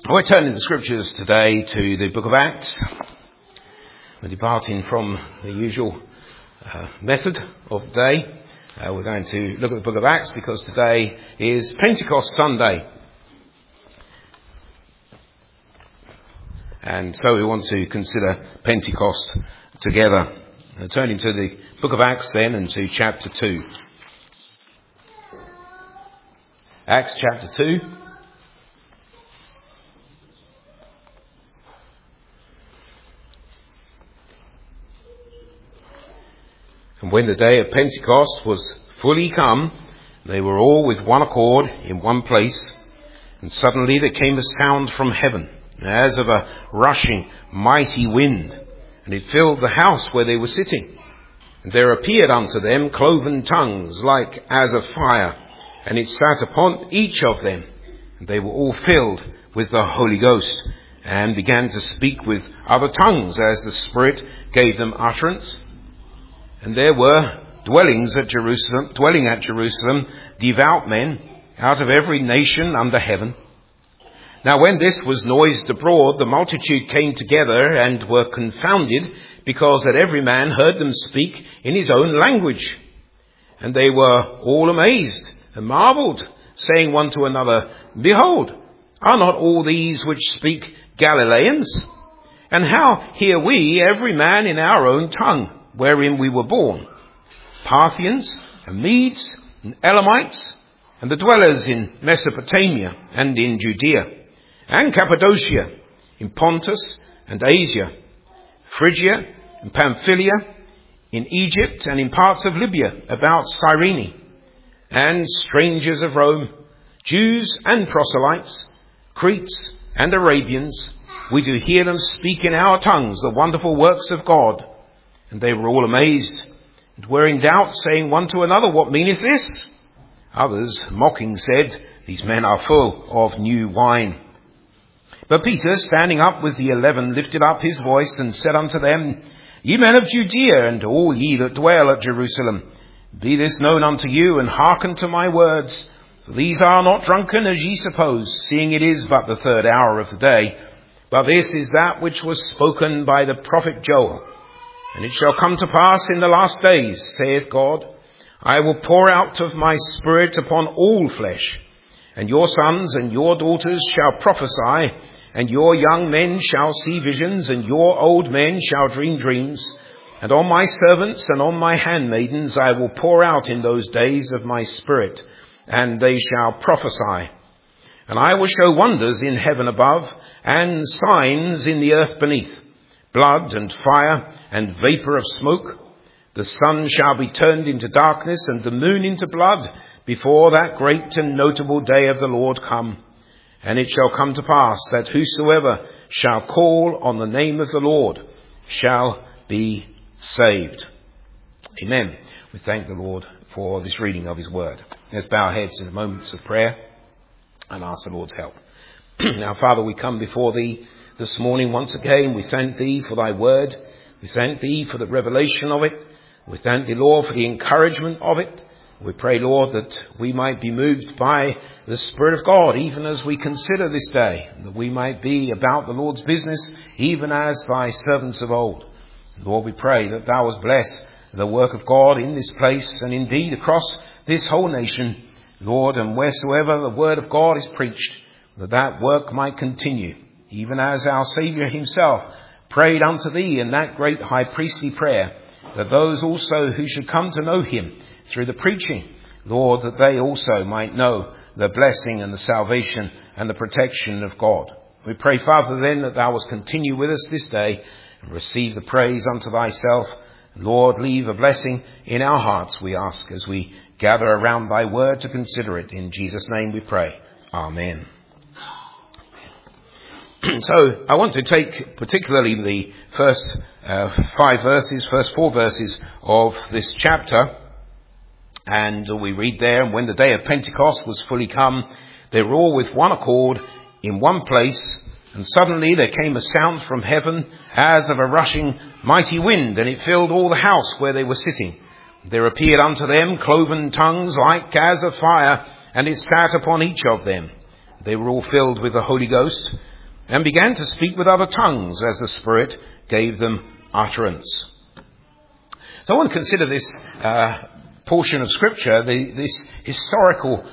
We're turning the scriptures today to the book of Acts. We're departing from the usual method of the day. We're going to look at the book of Acts because today is Pentecost Sunday. And so we want to consider Pentecost together. Turning to the book of Acts then and to chapter 2. Acts chapter 2. And when the day of Pentecost was fully come, they were all with one accord in one place. And suddenly there came a sound from heaven, as of a rushing mighty wind, and it filled the house where they were sitting. And there appeared unto them cloven tongues like as of fire, and it sat upon each of them. And they were all filled with the Holy Ghost, and began to speak with other tongues as the Spirit gave them utterance. And there were dwelling at Jerusalem, devout men out of every nation under heaven. Now when this was noised abroad, the multitude came together and were confounded, because that every man heard them speak in his own language. And they were all amazed and marvelled, saying one to another, Behold, are not all these which speak Galileans? And how hear we every man in our own tongue, wherein we were born? Parthians and Medes and Elamites, and the dwellers in Mesopotamia and in Judea, and Cappadocia, in Pontus and Asia, Phrygia and Pamphylia, in Egypt and in parts of Libya about Cyrene, and strangers of Rome, Jews and proselytes, Cretes and Arabians, we do hear them speak in our tongues the wonderful works of God. And they were all amazed, and were in doubt, saying one to another, What meaneth this? Others, mocking, said, These men are full of new wine. But Peter, standing up with the 11, lifted up his voice, and said unto them, Ye men of Judea, and all ye that dwell at Jerusalem, be this known unto you, and hearken to my words. For these are not drunken, as ye suppose, seeing it is but the third hour of the day. But this is that which was spoken by the prophet Joel. And it shall come to pass in the last days, saith God, I will pour out of my Spirit upon all flesh, and your sons and your daughters shall prophesy, and your young men shall see visions, and your old men shall dream dreams. And on my servants and on my handmaidens I will pour out in those days of my Spirit, and they shall prophesy. And I will show wonders in heaven above, and signs in the earth beneath, blood and fire and vapour of smoke. The sun shall be turned into darkness and the moon into blood before that great and notable day of the Lord come. And it shall come to pass that whosoever shall call on the name of the Lord shall be saved. Amen. We thank the Lord for this reading of his word. Let's bow our heads in the moments of prayer and ask the Lord's help. Now, Father, we come before thee this morning once again. We thank thee for thy word. We thank thee for the revelation of it. We thank thee, Lord, for the encouragement of it. We pray, Lord, that we might be moved by the Spirit of God, even as we consider this day, that we might be about the Lord's business, even as thy servants of old. Lord, we pray that thou wouldst bless the work of God in this place and indeed across this whole nation, Lord, and wheresoever the word of God is preached, that work might continue, even as our Saviour himself prayed unto thee in that great high priestly prayer, that those also who should come to know him through the preaching, Lord, that they also might know the blessing and the salvation and the protection of God. We pray, Father, then, that thou wouldst continue with us this day and receive the praise unto thyself. Lord, leave a blessing in our hearts, we ask, as we gather around thy word to consider it. In Jesus' name we pray. Amen. So I want to take particularly the first four verses of this chapter. And we read there, and when the day of Pentecost was fully come, they were all with one accord in one place. And suddenly there came a sound from heaven as of a rushing mighty wind, and it filled all the house where they were sitting. There appeared unto them cloven tongues like as of fire, and it sat upon each of them. They were all filled with the Holy Ghost, and began to speak with other tongues as the Spirit gave them utterance. So I want to consider this portion of Scripture, this historical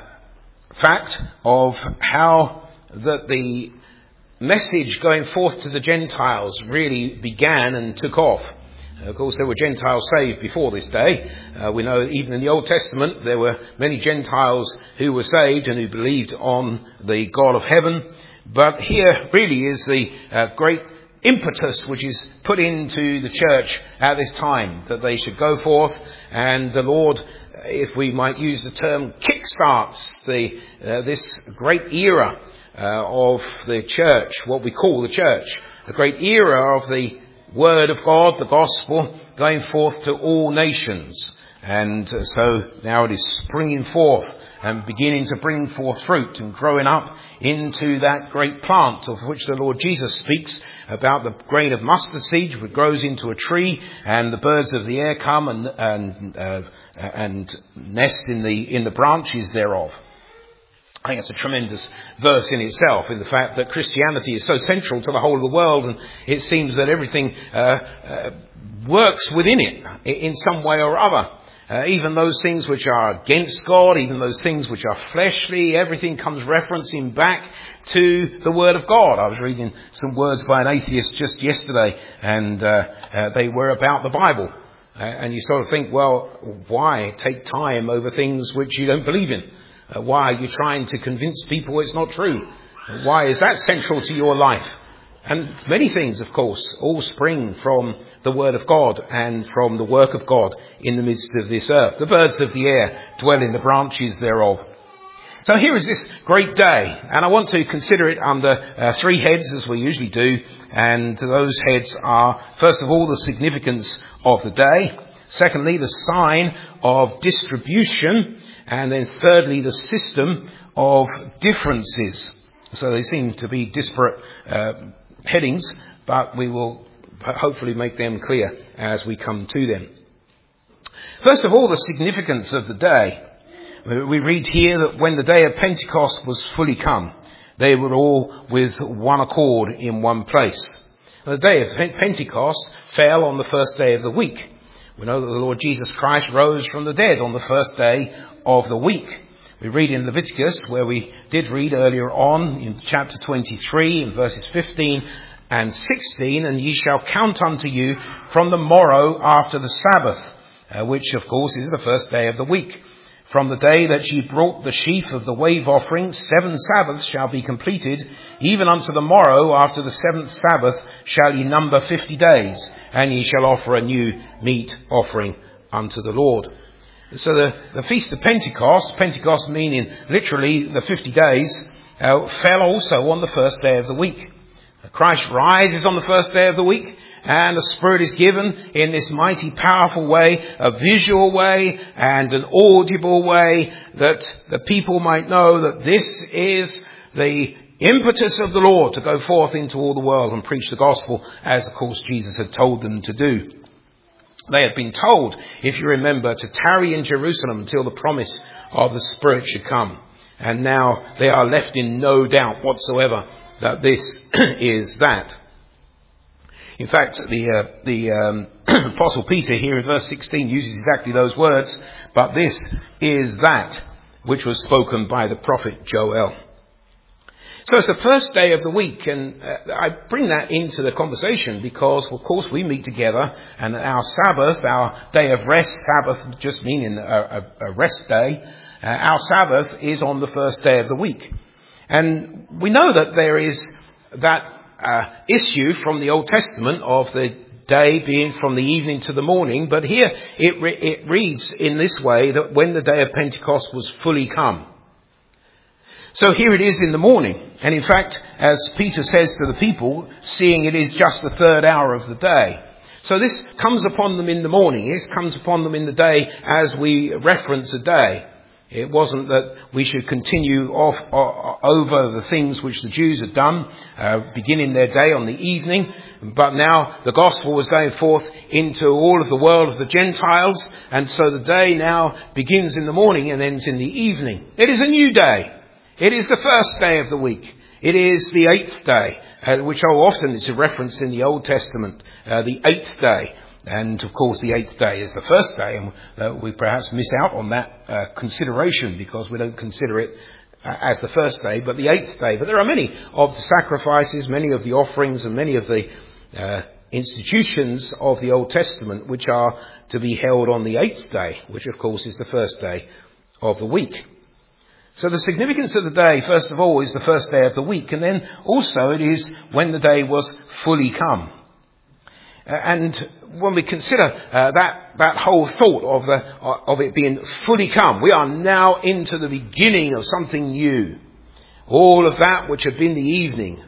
fact of how that the message going forth to the Gentiles really began and took off. Of course, there were Gentiles saved before this day. We know even in the Old Testament there were many Gentiles who were saved and who believed on the God of heaven. But here really is the great impetus which is put into the church at this time, that they should go forth, and the Lord, if we might use the term, kickstarts this great era of the church, what we call the church, the great era of the Word of God, the Gospel, going forth to all nations. And so now it is springing forth and beginning to bring forth fruit and growing up into that great plant of which the Lord Jesus speaks about, the grain of mustard seed which grows into a tree, and the birds of the air come and nest in the branches thereof. I think it's a tremendous verse in itself, in the fact that Christianity is so central to the whole of the world, and it seems that everything works within it in some way or other. Even those things which are against God, even those things which are fleshly, everything comes referencing back to the Word of God. I was reading some words by an atheist just yesterday, and they were about the Bible. And you sort of think, well, why take time over things which you don't believe in? Why are you trying to convince people it's not true? Why is that central to your life? And many things, of course, all spring from the Word of God and from the work of God in the midst of this earth. The birds of the air dwell in the branches thereof. So here is this great day, and I want to consider it under three heads, as we usually do. And those heads are, first of all, the significance of the day. Secondly, the sign of distribution. And then thirdly, the system of differences. So they seem to be disparate headings, but we will hopefully make them clear as we come to them. First of all, the significance of the day. We read here that when the day of Pentecost was fully come, they were all with one accord in one place. The day of Pentecost fell on the first day of the week. We know that the Lord Jesus Christ rose from the dead on the first day of the week. We read in Leviticus, where we did read earlier on in chapter 23 in verses 15 and 16, and ye shall count unto you from the morrow after the Sabbath, which of course is the first day of the week. From the day that ye brought the sheaf of the wave offering, 7 Sabbaths shall be completed. Even unto the morrow after the 7th Sabbath shall ye number 50 days, and ye shall offer a new meat offering unto the Lord. So the Feast of Pentecost meaning literally the 50 days, fell also on the first day of the week. Christ rises on the first day of the week, and the Spirit is given in this mighty, powerful way, a visual way and an audible way, that the people might know that this is the impetus of the Lord to go forth into all the world and preach the gospel, as of course Jesus had told them to do. They had been told, if you remember, to tarry in Jerusalem until the promise of the Spirit should come. And now they are left in no doubt whatsoever that this is that. In fact, the Apostle Peter here in verse 16 uses exactly those words, but this is that which was spoken by the prophet Joel. So it's the first day of the week, and I bring that into the conversation because, of course, we meet together, and our Sabbath, our day of rest, Sabbath just meaning a rest day, our Sabbath is on the first day of the week. And we know that there is that issue from the Old Testament of the day being from the evening to the morning, but here it reads in this way, that when the day of Pentecost was fully come. So here it is in the morning. And in fact, as Peter says to the people, seeing it is just the third hour of the day. So this comes upon them in the morning. This comes upon them in the day as we reference a day. It wasn't that we should continue off over the things which the Jews had done, beginning their day on the evening. But now the gospel was going forth into all of the world of the Gentiles. And so the day now begins in the morning and ends in the evening. It is a new day. It is the first day of the week. It is the 8th day, which often is referenced in the Old Testament, the 8th day. And of course the 8th day is the first day, and we perhaps miss out on that consideration because we don't consider it as the first day, but the 8th day. But there are many of the sacrifices, many of the offerings, and many of the institutions of the Old Testament which are to be held on the 8th day, which of course is the first day of the week. So the significance of the day, first of all, is the first day of the week, and then also it is when the day was fully come. And when we consider that whole thought of it being fully come, we are now into the beginning of something new. All of that which had been the evening,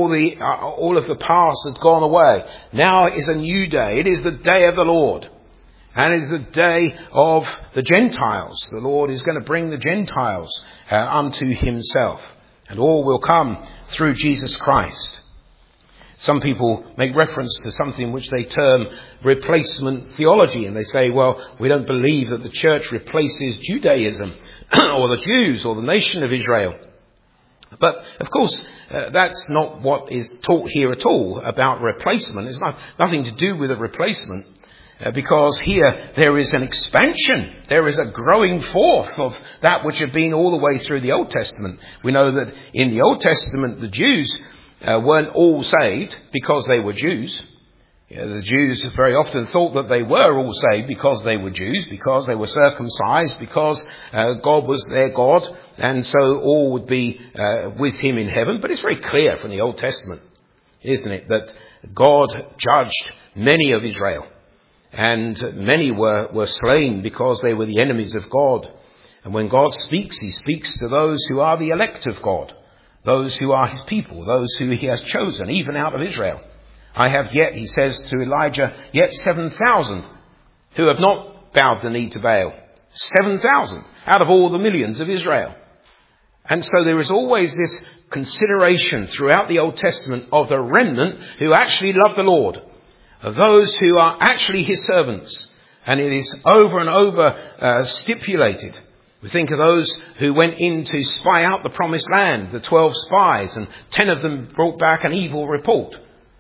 all of the past had gone away. Now it is a new day. It is the day of the Lord. And it is the day of the Gentiles. The Lord is going to bring the Gentiles unto himself. And all will come through Jesus Christ. Some people make reference to something which they term replacement theology. And they say, well, we don't believe that the church replaces Judaism or the Jews or the nation of Israel. But, of course, that's not what is taught here at all about replacement. It's nothing to do with a replacement. Because here there is an expansion. There is a growing forth of that which had been all the way through the Old Testament. We know that in the Old Testament the Jews weren't all saved because they were Jews. The Jews very often thought that they were all saved because they were Jews, because they were circumcised, because God was their God, and so all would be with him in heaven. But it's very clear from the Old Testament, isn't it, that God judged many of Israel. And many were slain because they were the enemies of God. And when God speaks, he speaks to those who are the elect of God, those who are his people, those who he has chosen, even out of Israel. I have yet, he says to Elijah, yet 7,000 who have not bowed the knee to Baal. 7,000 out of all the millions of Israel. And so there is always this consideration throughout the Old Testament of the remnant who actually love the Lord, of those who are actually his servants. And it is over and over stipulated. We think of those who went in to spy out the promised land, the 12 spies, and 10 of them brought back an evil report.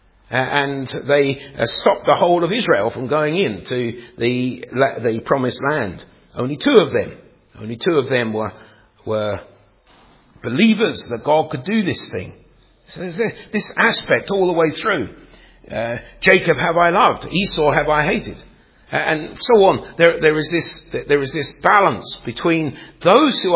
And they stopped the whole of Israel from going into the promised land. Only two of them were believers that God could do this thing. So there's this aspect all the way through. Jacob have I loved, Esau have I hated, and so on. There is this balance between those who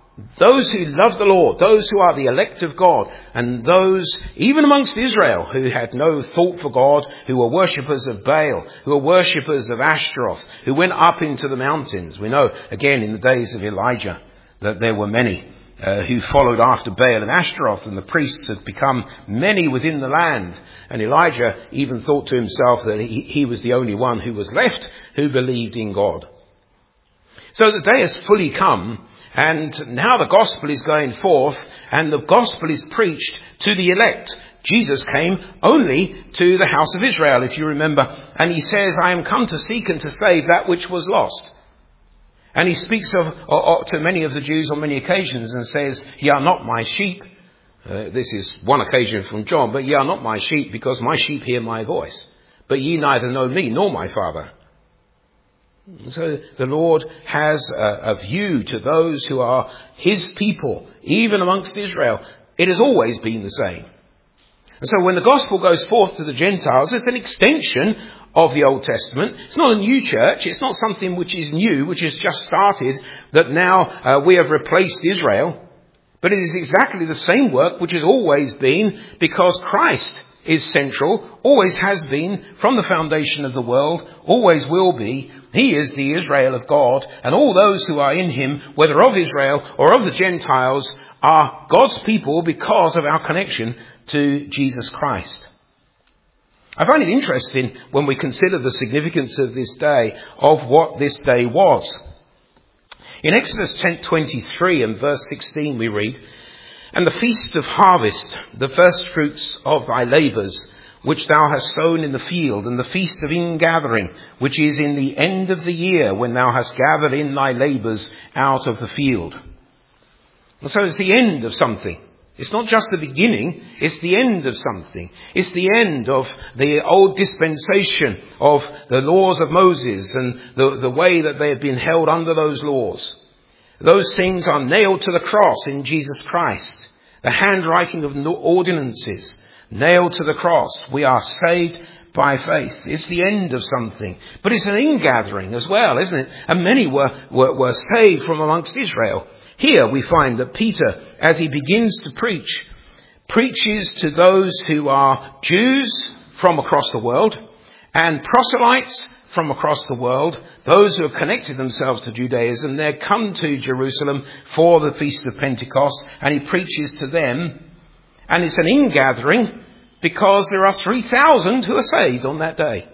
love the Lord, those who are the elect of God, and those, even amongst Israel, who had no thought for God, who were worshippers of Baal, who were worshippers of Ashtaroth, who went up into the mountains. We know, again, in the days of Elijah, that there were many who followed after Baal and Ashtaroth, and the priests had become many within the land. And Elijah even thought to himself that he was the only one who was left who believed in God. So the day has fully come, and now the gospel is going forth, and the gospel is preached to the elect. Jesus came only to the house of Israel, if you remember, and he says, I am come to seek and to save that which was lost. And he speaks to many of the Jews on many occasions and says, ye are not my sheep. This is one occasion from John, but ye are not my sheep, because my sheep hear my voice. But ye neither know me nor my Father. So the Lord has a view to those who are his people, even amongst Israel. It has always been the same. And so when the gospel goes forth to the Gentiles, it's an extension of the Old Testament. It's not a new church. It's not something which is new, which has just started, that now we have replaced Israel. But it is exactly the same work which has always been, because Christ is central, always has been from the foundation of the world, always will be. He is the Israel of God, and all those who are in him, whether of Israel or of the Gentiles, are God's people because of our connection to Jesus Christ. I find it interesting when we consider the significance of this day, of what this day was. In Exodus 10:23 and verse 16 we read, and the feast of harvest, the first fruits of thy labours, which thou hast sown in the field, and the feast of ingathering, which is in the end of the year, when thou hast gathered in thy labours out of the field. And so it's the end of something. It's not just the beginning, it's the end of something. It's the end of the old dispensation of the laws of Moses and the way that they have been held under those laws. Those things are nailed to the cross in Jesus Christ. The handwriting of ordinances nailed to the cross. We are saved by faith. It's the end of something. But it's an ingathering as well, isn't it? And many were saved from amongst Israel. Here we find that Peter, as he begins to preach, preaches to those who are Jews from across the world and proselytes from across the world, those who have connected themselves to Judaism. They come to Jerusalem for the Feast of Pentecost, and he preaches to them. And it's an ingathering because there are 3,000 who are saved on that day.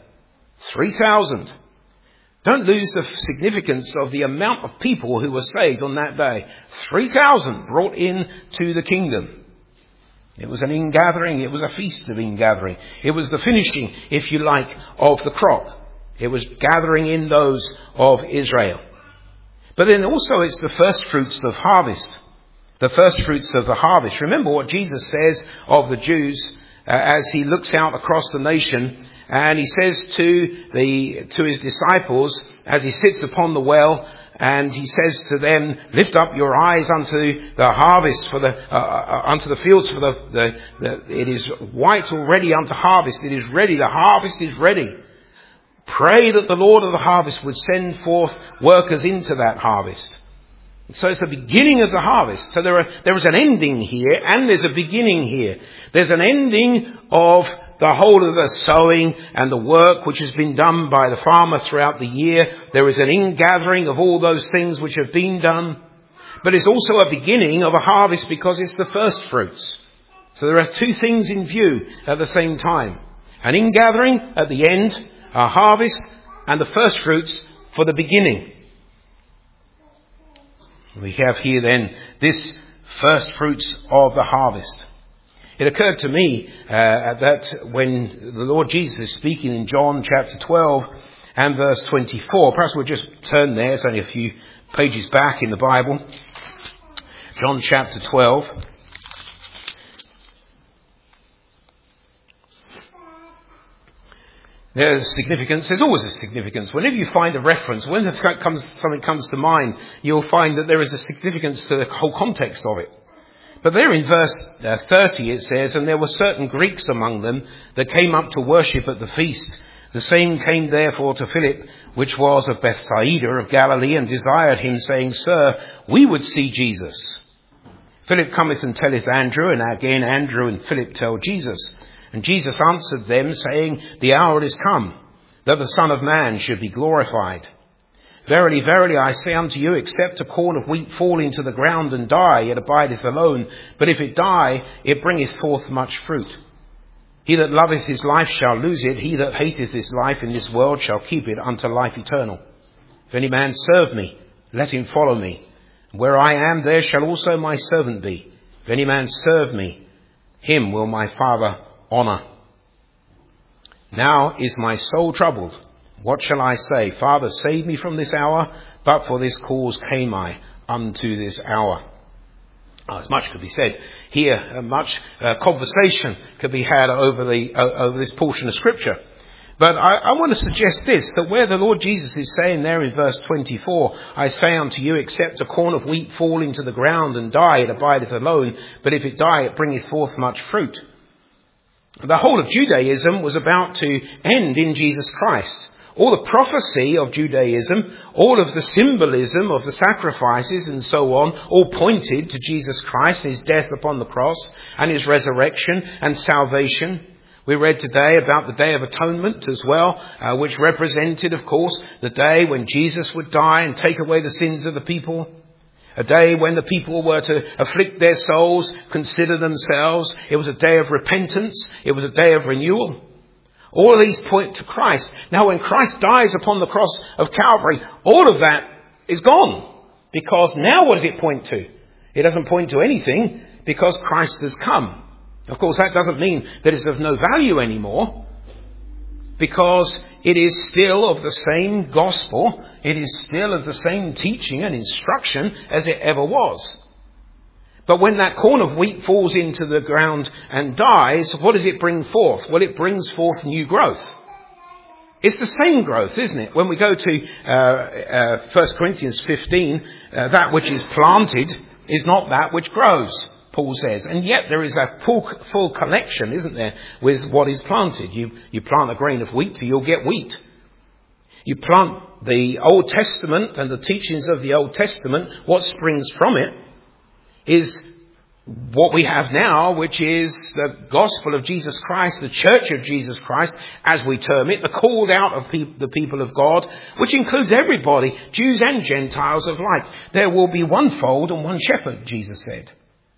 3,000. Don't lose the significance of the amount of people who were saved on that day. 3,000 brought in to the kingdom. It was an ingathering. It was a feast of ingathering. It was the finishing, if you like, of the crop. It was gathering in those of Israel. But then also it's the first fruits of harvest. The first fruits of the harvest. Remember what Jesus says of the Jews as he looks out across the nation, and he says to his disciples as he sits upon the well, and he says to them, "Lift up your eyes unto the harvest, unto the fields, for it is white already unto harvest. It is ready. The harvest is ready. Pray that the Lord of the harvest would send forth workers into that harvest." So it's the beginning of the harvest. So there is an ending here and there's a beginning here. There's an ending of the whole of the sowing and the work which has been done by the farmer throughout the year. There is an ingathering of all those things which have been done. But it's also a beginning of a harvest because it's the first fruits. So there are two things in view at the same time. An ingathering at the end, a harvest, and the first fruits for the beginning. We have here then this first fruits of the harvest. It occurred to me that when the Lord Jesus is speaking in John chapter 12 and verse 24, perhaps we'll just turn there, it's only a few pages back in the Bible. John chapter 12. There's significance. There's always a significance. Whenever you find a reference, when something comes to mind, you'll find that there is a significance to the whole context of it. But there in verse 30 it says, "And there were certain Greeks among them that came up to worship at the feast. The same came therefore to Philip, which was of Bethsaida of Galilee, and desired him, saying, Sir, we would see Jesus. Philip cometh and telleth Andrew, and again Andrew and Philip tell Jesus. And Jesus answered them, saying, The hour is come, that the Son of Man should be glorified. Verily, verily, I say unto you, except a corn of wheat fall into the ground and die, it abideth alone. But if it die, it bringeth forth much fruit. He that loveth his life shall lose it. He that hateth his life in this world shall keep it unto life eternal. If any man serve me, let him follow me. Where I am, there shall also my servant be. If any man serve me, him will my Father honour. Now is my soul troubled. What shall I say? Father, save me from this hour. But for this cause came I unto this hour. As much could be said here. Much conversation could be had over this portion of Scripture. But I want to suggest this, that where the Lord Jesus is saying there in verse 24, I say unto you, except a corn of wheat fall into the ground and die, it abideth alone. But if it die, it bringeth forth much fruit. The whole of Judaism was about to end in Jesus Christ. All the prophecy of Judaism, all of the symbolism of the sacrifices and so on, all pointed to Jesus Christ, his death upon the cross and his resurrection and salvation. We read today about the Day of Atonement as well, which represented, of course, the day when Jesus would die and take away the sins of the people. A day when the people were to afflict their souls, consider themselves. It was a day of repentance. It was a day of renewal. All of these point to Christ. Now, when Christ dies upon the cross of Calvary, all of that is gone. Because now what does it point to? It doesn't point to anything because Christ has come. Of course, that doesn't mean that it's of no value anymore, because it is still of the same gospel. It is still of the same teaching and instruction as it ever was. But when that corn of wheat falls into the ground and dies, what does it bring forth? Well, it brings forth new growth. It's the same growth, isn't it? When we go to 1 Corinthians 15, that which is planted is not that which grows, Paul says. And yet there is a full connection, isn't there, with what is planted. You plant a grain of wheat, so you'll get wheat. You plant the Old Testament and the teachings of the Old Testament, what springs from it is what we have now, which is the gospel of Jesus Christ, the church of Jesus Christ, as we term it, the called out of the people of God, which includes everybody, Jews and Gentiles alike. There will be one fold and one shepherd, Jesus said.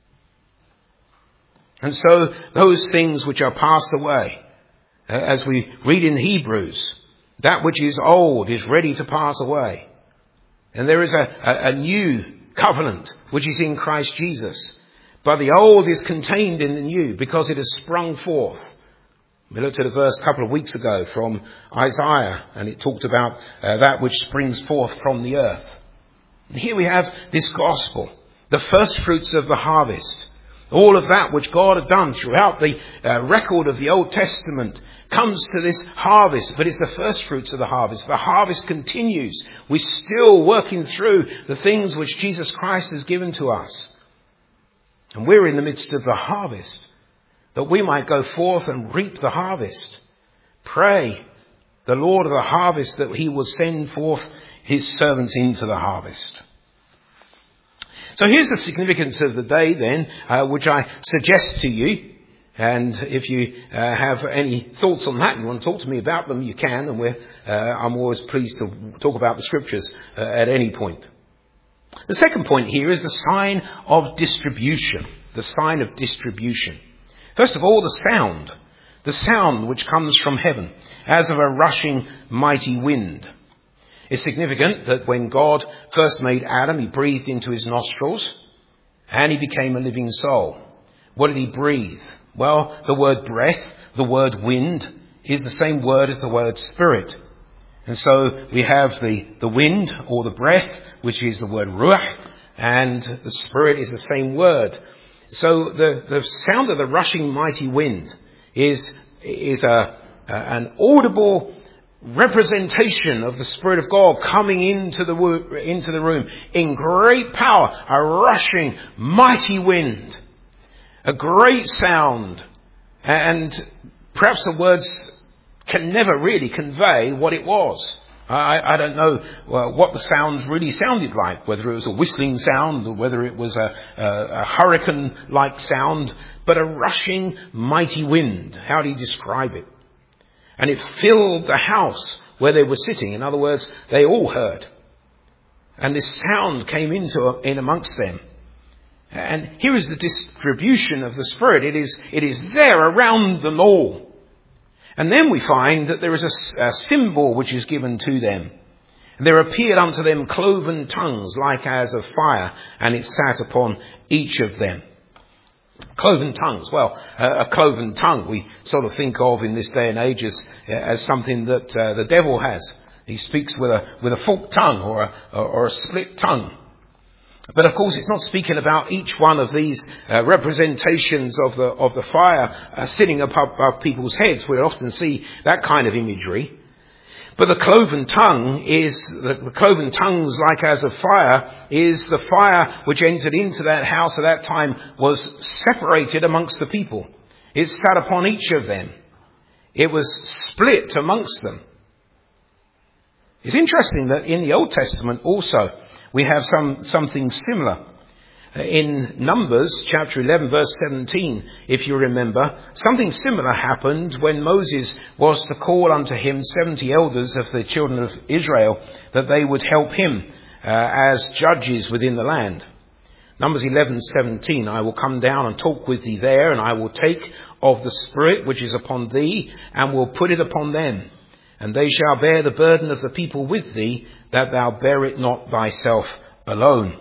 And so those things which are passed away, as we read in Hebrews, that which is old is ready to pass away. And there is a new covenant which is in Christ Jesus. But the old is contained in the new because it has sprung forth. We looked at a verse a couple of weeks ago from Isaiah, and it talked about that which springs forth from the earth. And here we have this gospel, the first fruits of the harvest. All of that which God had done throughout the record of the Old Testament comes to this harvest, but it's the first fruits of the harvest. The harvest continues. We're still working through the things which Jesus Christ has given to us. And we're in the midst of the harvest, that we might go forth and reap the harvest. Pray the Lord of the harvest that he will send forth his servants into the harvest. So here's the significance of the day then, which I suggest to you. And if you have any thoughts on that, you want to talk to me about them, you can. And I'm always pleased to talk about the scriptures at any point. The second point here is the sign of distribution. The sign of distribution. First of all, the sound which comes from heaven as of a rushing mighty wind. It's significant that when God first made Adam, he breathed into his nostrils and he became a living soul. What did he breathe? Well, the word breath, the word wind, is the same word as the word spirit. And so we have the wind or the breath, which is the word ruach, and the spirit is the same word. So the sound of the rushing mighty wind is an audible representation of the Spirit of God coming into the room in great power, a rushing mighty wind, a great sound, and perhaps the words can never really convey what it was. I don't know what the sounds really sounded like, whether it was a whistling sound or whether it was a hurricane-like sound, but a rushing mighty wind. How do you describe it? And it filled the house where they were sitting. In other words, they all heard. And this sound came in amongst them. And here is the distribution of the Spirit. It is there around them all. And then we find that there is a symbol which is given to them. And there appeared unto them cloven tongues like as of fire, and it sat upon each of them. Cloven tongues. Well, a cloven tongue we sort of think of in this day and age as something that the devil has. He speaks with a forked tongue or a split tongue. But of course, it's not speaking about each one of these representations of the fire sitting above people's heads. We often see that kind of imagery. But the cloven tongue the cloven tongues like as of fire is the fire which entered into that house at that time was separated amongst the people. It sat upon each of them. It was split amongst them. It's interesting that in the Old Testament also we have something similar. In Numbers chapter 11 verse 17, if you remember, something similar happened when Moses was to call unto him 70 elders of the children of Israel that they would help him as judges within the land. Numbers 11:17, I will come down and talk with thee there, and I will take of the Spirit which is upon thee and will put it upon them. And they shall bear the burden of the people with thee, that thou bear it not thyself alone.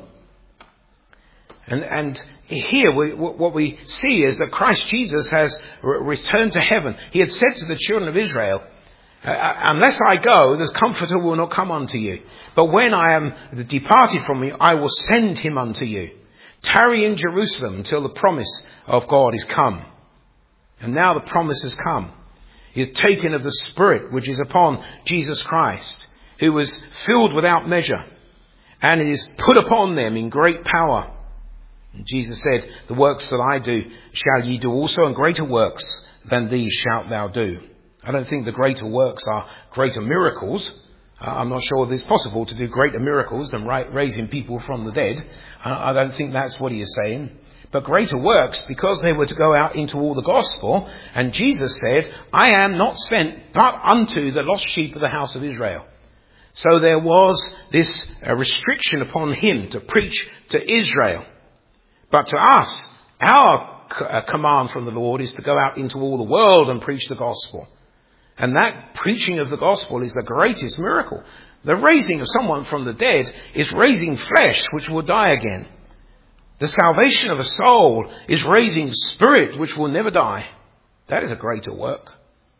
And here what we see is that Christ Jesus has returned to heaven. He had said to the children of Israel, unless I go, the Comforter will not come unto you. But when I am departed from you, I will send him unto you. Tarry in Jerusalem until the promise of God is come. And now the promise has come. He has taken of the Spirit which is upon Jesus Christ, who was filled without measure, and it is put upon them in great power. And Jesus said, the works that I do shall ye do also, and greater works than these shalt thou do. I don't think the greater works are greater miracles. I'm not sure that it's possible to do greater miracles than raising people from the dead. I don't think that's what he is saying. But greater works, because they were to go out into all the gospel. And Jesus said, I am not sent but unto the lost sheep of the house of Israel. So there was this restriction upon him to preach to Israel. But to us, our command from the Lord is to go out into all the world and preach the gospel. And that preaching of the gospel is the greatest miracle. The raising of someone from the dead is raising flesh which will die again. The salvation of a soul is raising spirit which will never die. That is a greater work.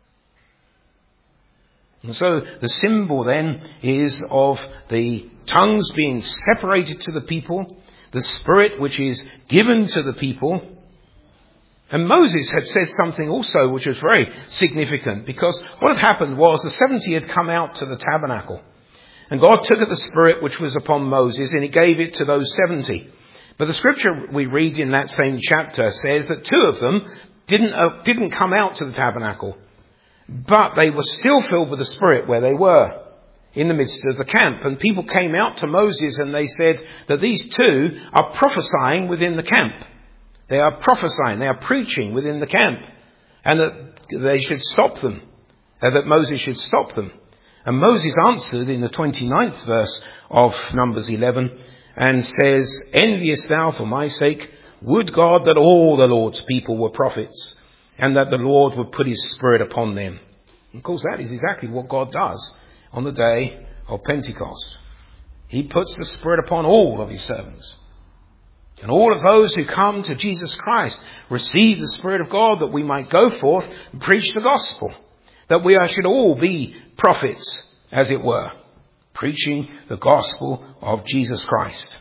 And so the symbol then is of the tongues being separated to the people, the Spirit which is given to the people. And Moses had said something also which was very significant, because what had happened was the 70 had come out to the tabernacle. And God took of the Spirit which was upon Moses and he gave it to those 70. But the scripture we read in that same chapter says that 2 of them didn't come out to the tabernacle. But they were still filled with the Spirit where they were, in the midst of the camp. And people came out to Moses and they said that these 2 are prophesying within the camp. They are prophesying, they are preaching within the camp. And that they should stop them, that Moses should stop them. And Moses answered in the 29th verse of Numbers 11 and says, enviest thou for my sake? Would God that all the Lord's people were prophets, and that the Lord would put his Spirit upon them. Of course, that is exactly what God does on the day of Pentecost. He puts the Spirit upon all of his servants. And all of those who come to Jesus Christ receive the Spirit of God, that we might go forth and preach the gospel. That we should all be prophets, as it were, preaching the gospel of Jesus Christ.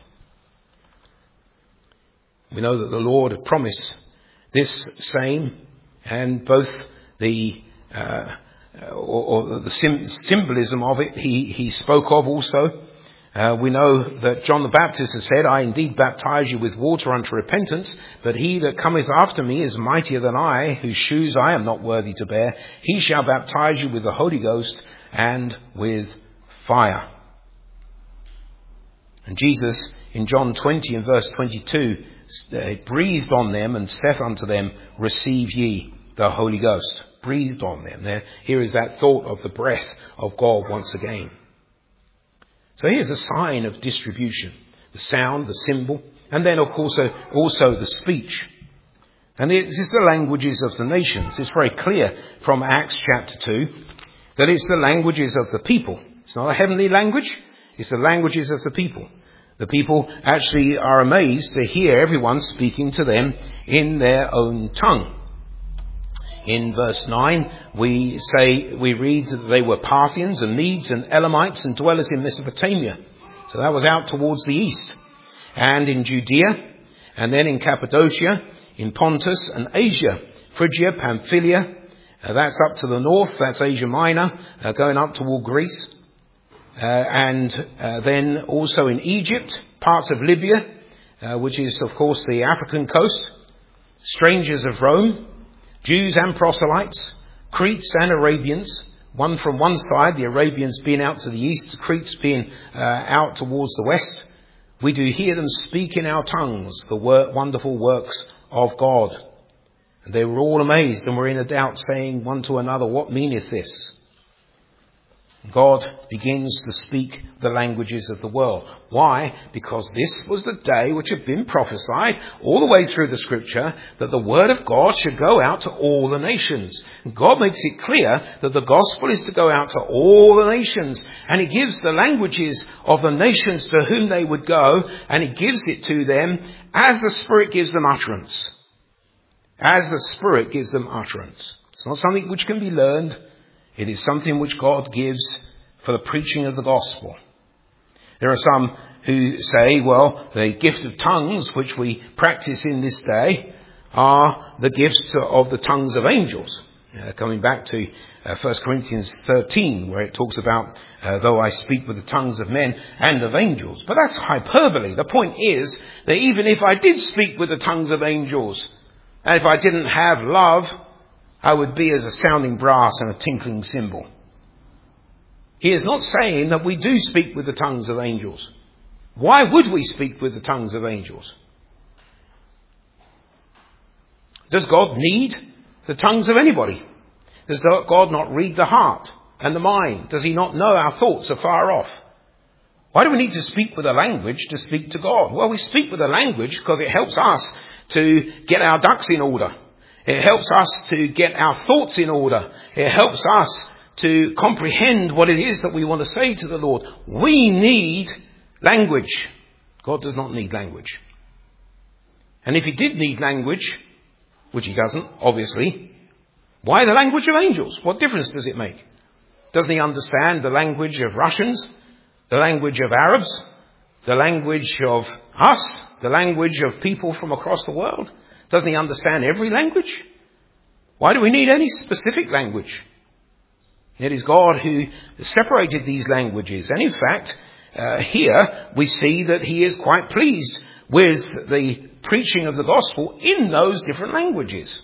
We know that the Lord had promised this same, and both the symbolism of it he spoke of also. We know that John the Baptist has said, I indeed baptize you with water unto repentance, but he that cometh after me is mightier than I, whose shoes I am not worthy to bear. He shall baptize you with the Holy Ghost and with fire. And Jesus, in John 20 and verse 22, breathed on them and saith unto them, receive ye the Holy Ghost. Breathed on them. Here is that thought of the breath of God once again. So here's the sign of distribution, the sound, the symbol, and then of course also the speech. And this is the languages of the nations. It's very clear from Acts chapter 2 that it's the languages of the people. It's not a heavenly language, it's the languages of the people. The people actually are amazed to hear everyone speaking to them in their own tongue. In verse 9, we read that they were Parthians and Medes and Elamites and dwellers in Mesopotamia. So that was out towards the east. And in Judea, and then in Cappadocia, in Pontus and Asia, Phrygia, Pamphylia, that's up to the north, that's Asia Minor, going up toward Greece. And then also in Egypt, parts of Libya, which is of course the African coast, strangers of Rome, Jews and proselytes, Cretes and Arabians, one from one side, the Arabians being out to the east, the Cretes being out towards the west. We do hear them speak in our tongues the wonderful works of God. And they were all amazed and were in a doubt, saying one to another, what meaneth this? God begins to speak the languages of the world. Why? Because this was the day which had been prophesied all the way through the scripture, that the word of God should go out to all the nations. And God makes it clear that the gospel is to go out to all the nations. And he gives the languages of the nations to whom they would go, and he gives it to them as the Spirit gives them utterance. As the Spirit gives them utterance. It's not something which can be learned. It is something which God gives for the preaching of the gospel. There are some who say, well, the gift of tongues, which we practice in this day, are the gifts of the tongues of angels. Coming back to 1 Corinthians 13, where it talks about, though I speak with the tongues of men and of angels. But that's hyperbole. The point is that even if I did speak with the tongues of angels, and if I didn't have love, I would be as a sounding brass and a tinkling cymbal. He is not saying that we do speak with the tongues of angels. Why would we speak with the tongues of angels? Does God need the tongues of anybody? Does God not read the heart and the mind? Does he not know our thoughts are far off? Why do we need to speak with a language to speak to God? Well, we speak with a language because it helps us to get our ducks in order. It helps us to get our thoughts in order. It helps us to comprehend what it is that we want to say to the Lord. We need language. God does not need language. And if he did need language, which he doesn't, obviously, why the language of angels? What difference does it make? Doesn't he understand the language of Russians, the language of Arabs, the language of us, the language of people from across the world? Doesn't he understand every language? Why do we need any specific language? It is God who separated these languages. And in fact, here we see that he is quite pleased with the preaching of the gospel in those different languages.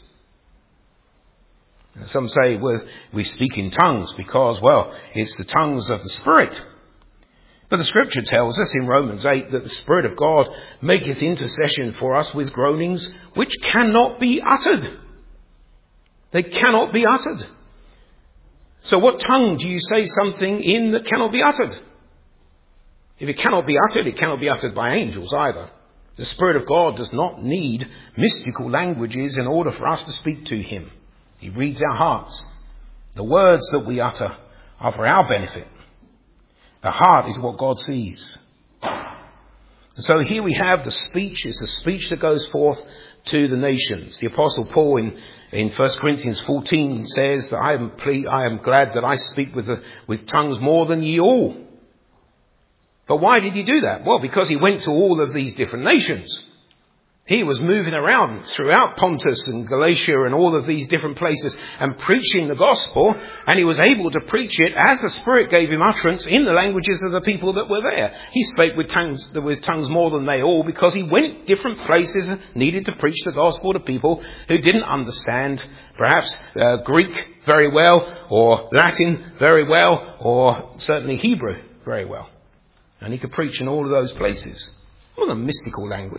Some say, well, we speak in tongues because, well, it's the tongues of the Spirit. But the scripture tells us in Romans 8 that the Spirit of God maketh intercession for us with groanings which cannot be uttered. They cannot be uttered. So what tongue do you say something in that cannot be uttered? If it cannot be uttered, it cannot be uttered by angels either. The Spirit of God does not need mystical languages in order for us to speak to him. He reads our hearts. The words that we utter are for our benefit. The heart is what God sees. And so here we have the speech. It's the speech that goes forth to the nations. The Apostle Paul in 1 Corinthians 14 says that I am glad that I speak with tongues more than ye all. But why did he do that? Well, because he went to all of these different nations. He was moving around throughout Pontus and Galatia and all of these different places and preaching the gospel, and he was able to preach it as the Spirit gave him utterance in the languages of the people that were there. He spoke with tongues more than they all because he went different places and needed to preach the gospel to people who didn't understand perhaps Greek very well, or Latin very well, or certainly Hebrew very well. And he could preach in all of those places. It wasn't a mystical language.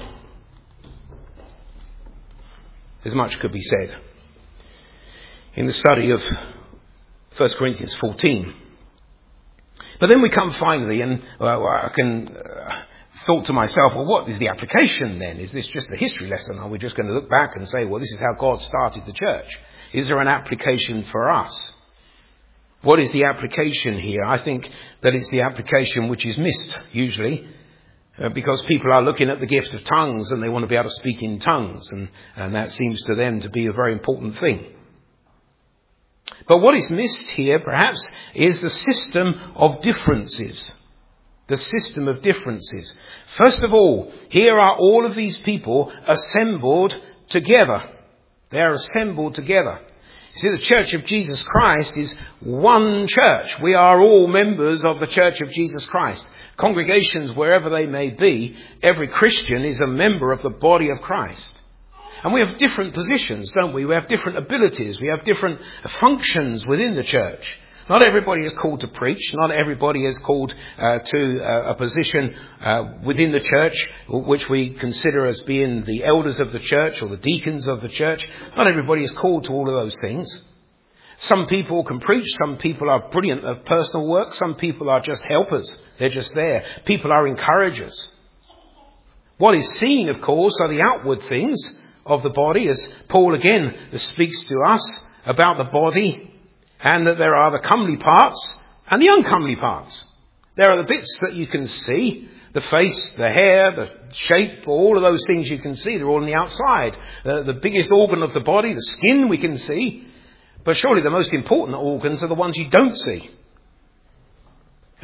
As much could be said in the study of 1 Corinthians 14. But then we come finally, and I can thought to myself, well, what is the application then? Is this just a history lesson? Are we just going to look back and say, well, this is how God started the church? Is there an application for us? What is the application here? I think that it's the application which is missed, usually, because people are looking at the gift of tongues and they want to be able to speak in tongues, and that seems to them to be a very important thing. But what is missed here, perhaps, is the system of differences. The system of differences. First of all, here are all of these people assembled together. They are assembled together. You see, the Church of Jesus Christ is one church. We are all members of the Church of Jesus Christ. Congregations, wherever they may be, every Christian is a member of the body of Christ. And we have different positions, don't we? We have different abilities. We have different functions within the church. Not everybody is called to preach. Not everybody is called to a position within the church, which we consider as being the elders of the church or the deacons of the church. Not everybody is called to all of those things. Some people can preach. Some people are brilliant at personal work. Some people are just helpers. They're just there. People are encouragers. What is seen, of course, are the outward things of the body, as Paul again speaks to us about the body, and that there are the comely parts and the uncomely parts. There are the bits that you can see, the face, the hair, the shape, all of those things you can see. They're all on the outside. The biggest organ of the body, the skin, we can see. But surely the most important organs are the ones you don't see.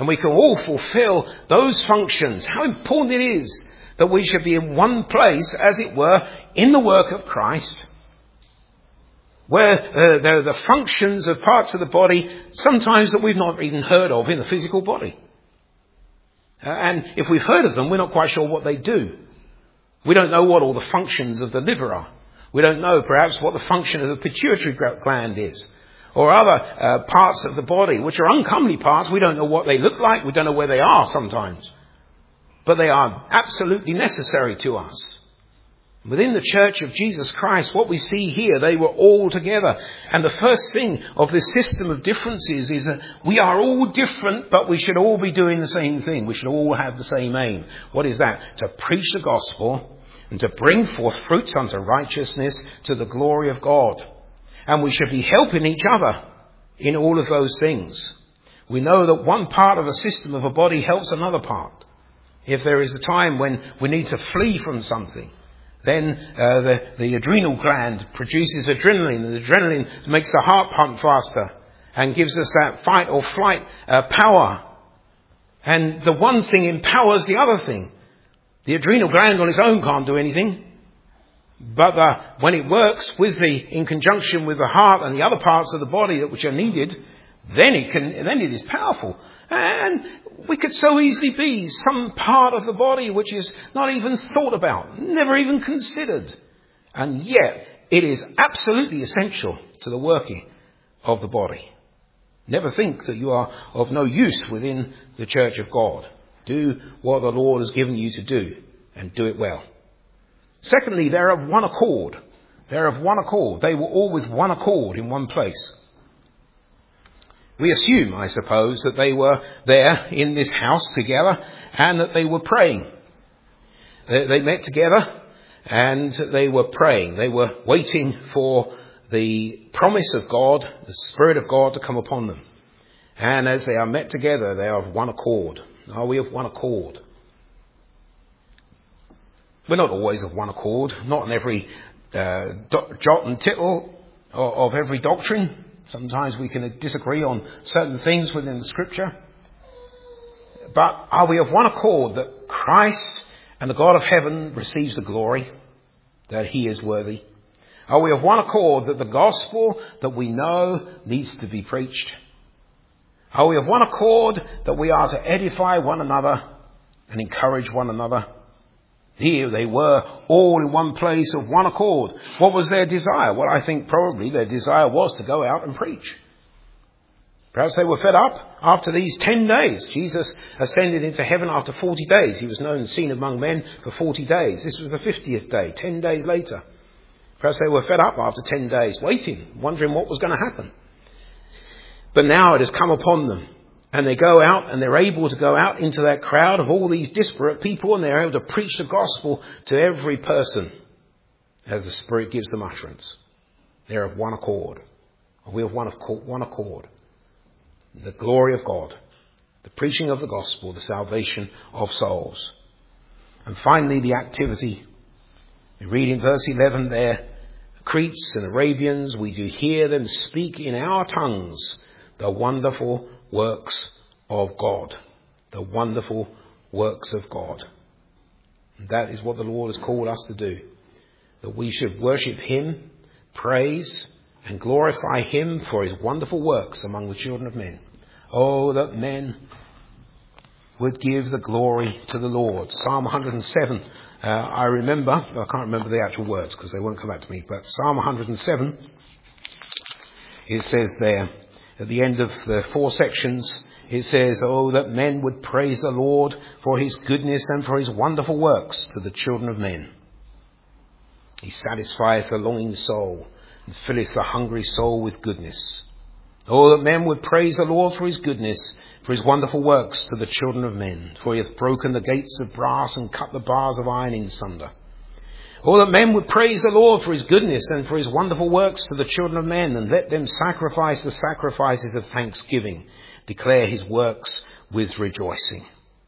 And we can all fulfill those functions. How important it is that we should be in one place, as it were, in the work of Christ, where there are the functions of parts of the body, sometimes that we've not even heard of in the physical body. And if we've heard of them, we're not quite sure what they do. We don't know what all the functions of the liver are. We don't know, perhaps, what the function of the pituitary gland is. Or other parts of the body, which are uncomely parts. We don't know what they look like. We don't know where they are sometimes. But they are absolutely necessary to us. Within the Church of Jesus Christ, what we see here, they were all together. And the first thing of this system of differences is that we are all different, but we should all be doing the same thing. We should all have the same aim. What is that? To preach the gospel and to bring forth fruits unto righteousness to the glory of God. And we should be helping each other in all of those things. We know that one part of a system of a body helps another part. If there is a time when we need to flee from something, then the adrenal gland produces adrenaline, and the adrenaline makes the heart pump faster and gives us that fight or flight power. And the one thing empowers the other thing. The adrenal gland on its own can't do anything. But when it works in conjunction with the heart and the other parts of the body which are needed, then it is powerful. And we could so easily be some part of the body which is not even thought about, never even considered. And yet it is absolutely essential to the working of the body. Never think that you are of no use within the Church of God. Do what the Lord has given you to do, and do it well. Secondly, they're of one accord. They're of one accord. They were all with one accord in one place. We assume, I suppose, that they were there in this house together and that they were praying. They met together and they were praying. They were waiting for the promise of God, the Spirit of God to come upon them. And as they are met together, they are of one accord. Are we of one accord? We're not always of one accord, not in every jot and tittle of every doctrine. Sometimes we can disagree on certain things within the Scripture. But are we of one accord that Christ and the God of heaven receives the glory, that he is worthy? Are we of one accord that the gospel that we know needs to be preached? Are we of one accord that we are to edify one another and encourage one another? Here they were all in one place of one accord. What was their desire? Well, I think probably their desire was to go out and preach. Perhaps they were fed up after these 10 days. Jesus ascended into heaven after 40 days. He was known and seen among men for 40 days. This was the 50th day, 10 days later. Perhaps they were fed up after 10 days, waiting, wondering what was going to happen. But now it has come upon them. And they go out and they're able to go out into that crowd of all these disparate people, and they're able to preach the gospel to every person as the Spirit gives them utterance. They're of one accord. We're of one accord. The glory of God, the preaching of the gospel, the salvation of souls. And finally, the activity. We read in verse 11 there, Cretes and Arabians, we do hear them speak in our tongues the wonderful works of God. The wonderful works of God. And that is what the Lord has called us to do. That we should worship him, praise and glorify him for his wonderful works among the children of men. Oh, that men would give the glory to the Lord. Psalm 107, I can't remember the actual words because they won't come back to me, but Psalm 107, it says there, at the end of the 4 sections, it says, oh, that men would praise the Lord for his goodness and for his wonderful works to the children of men. He satisfieth the longing soul and filleth the hungry soul with goodness. Oh, that men would praise the Lord for his goodness, for his wonderful works to the children of men. For he hath broken the gates of brass and cut the bars of iron in sunder. Oh, that men would praise the Lord for his goodness and for his wonderful works to the children of men, and let them sacrifice the sacrifices of thanksgiving, declare his works with rejoicing.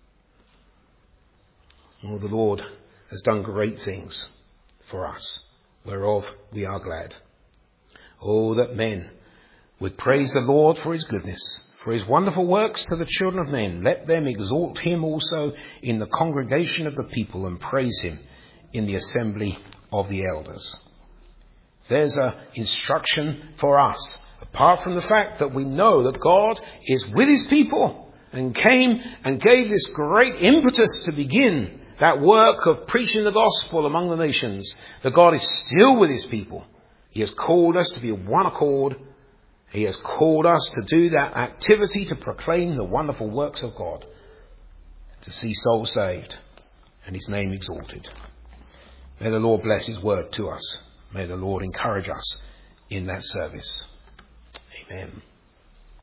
Oh, the Lord has done great things for us, whereof we are glad. Oh, that men would praise the Lord for his goodness, for his wonderful works to the children of men. Let them exalt him also in the congregation of the people and praise him in the assembly of the elders. There's an instruction for us, apart from the fact that we know that God is with his people and came and gave this great impetus to begin that work of preaching the gospel among the nations, that God is still with his people. He has called us to be of one accord. He has called us to do that activity to proclaim the wonderful works of God, to see souls saved and his name exalted. May the Lord bless his word to us. May the Lord encourage us in that service. Amen.